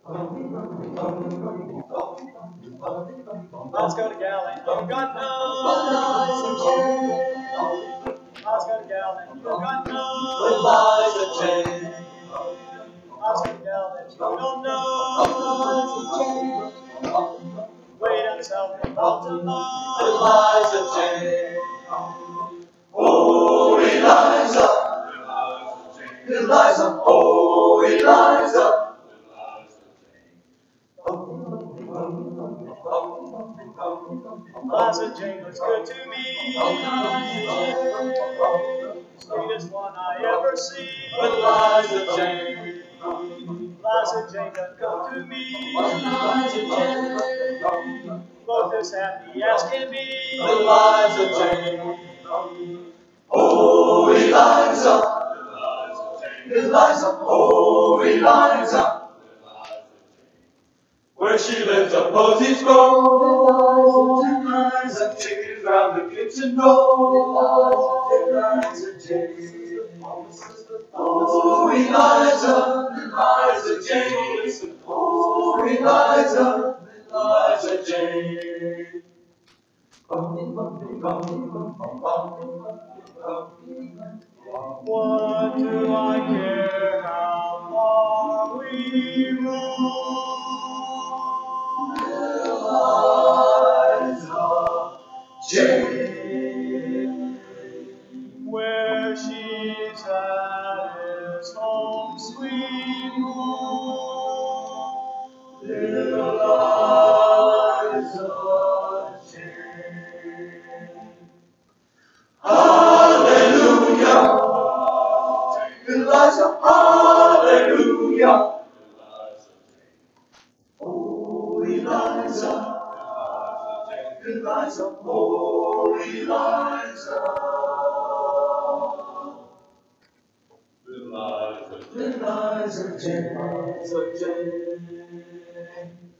Let's go to Galen. You got no Eliza Jane. Let's go to Galen. You got no Eliza Jane. Let's go to Galen. You don't know Eliza Jane. Wait until we fall to love Eliza Jane. Oh, Eliza. Eliza. Oh, Eliza. Eliza Jane looks good to me. Sweetest one I ever see. Eliza Jane. Eliza Jane does come to me. Eliza Jane. Both as happy as can be. Eliza Jane. Oh, Eliza. Eliza. Oh, Eliza. Where she lives a posies grow. Eliza Jane round the kitchen door. Eliza Jane. Oh, Eliza. Eliza Jane. Oh, Eliza. Eliza Jane. What do I care how far we roam? Eliza Jane. Where she's at is home, sweet home. Eliza Jane. Hallelujah. Eliza, hallelujah. Oh, Eliza. Eliza, oh, Eliza. Eliza Jane.